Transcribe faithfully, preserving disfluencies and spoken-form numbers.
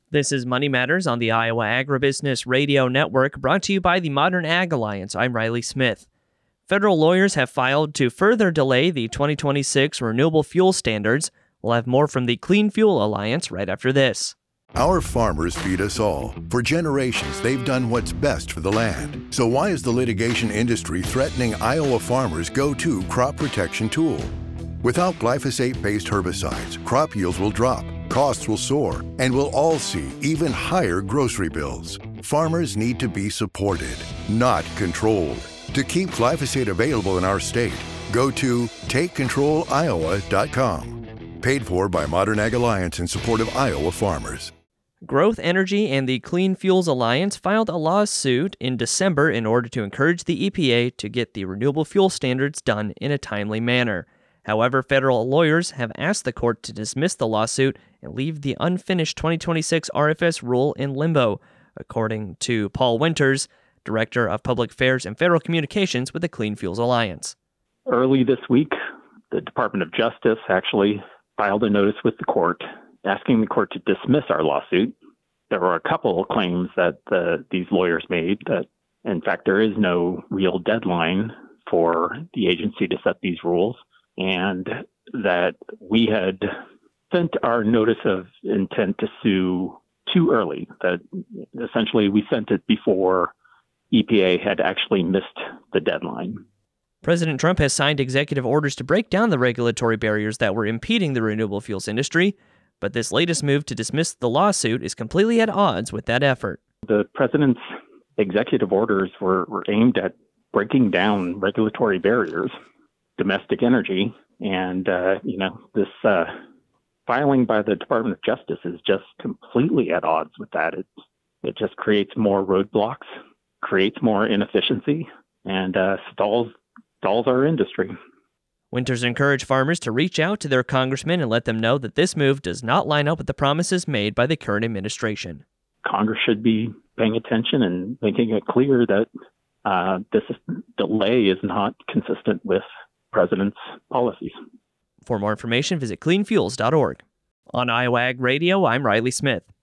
This is Money Matters on the Iowa Agribusiness Radio Network, brought to you by the Modern Ag Alliance. I'm Riley Smith. Federal lawyers have filed to further delay the twenty twenty-six renewable fuel standards. We'll have more from the Clean Fuel Alliance right after this. Our farmers feed us all. For generations, they've done what's best for the land. So why is the litigation industry threatening Iowa farmers' go-to crop protection tool? Without glyphosate-based herbicides, crop yields will drop, costs will soar, and we'll all see even higher grocery bills. Farmers need to be supported, not controlled. To keep glyphosate available in our state, go to take control iowa dot com. Paid for by Modern Ag Alliance in support of Iowa farmers. Growth Energy and the Clean Fuels Alliance filed a lawsuit in December in order to encourage the E P A to get the renewable fuel standards done in a timely manner. However, federal lawyers have asked the court to dismiss the lawsuit and leave the unfinished twenty twenty-six R F S rule in limbo, according to Paul Winters, Director of Public Affairs and Federal Communications with the Clean Fuels Alliance. Early this week, the Department of Justice actually filed a notice with the court asking the court to dismiss our lawsuit. There were a couple of claims that the, these lawyers made that, in fact, there is no real deadline for the agency to set these rules, and that we had sent our notice of intent to sue too early, that essentially we sent it before E P A had actually missed the deadline. President Trump has signed executive orders to break down the regulatory barriers that were impeding the renewable fuels industry, but this latest move to dismiss the lawsuit is completely at odds with that effort. The president's executive orders were, were aimed at breaking down regulatory barriers, domestic energy, and, uh, you know, this uh, filing by the Department of Justice is just completely at odds with that. It, it just creates more roadblocks, creates more inefficiency, and uh, stalls, stalls our industry. Winters encouraged farmers to reach out to their congressmen and let them know that this move does not line up with the promises made by the current administration. Congress should be paying attention and making it clear that uh, this delay is not consistent with President's policies. For more information, visit clean fuels dot org. On Iowa Ag Radio, I'm Riley Smith.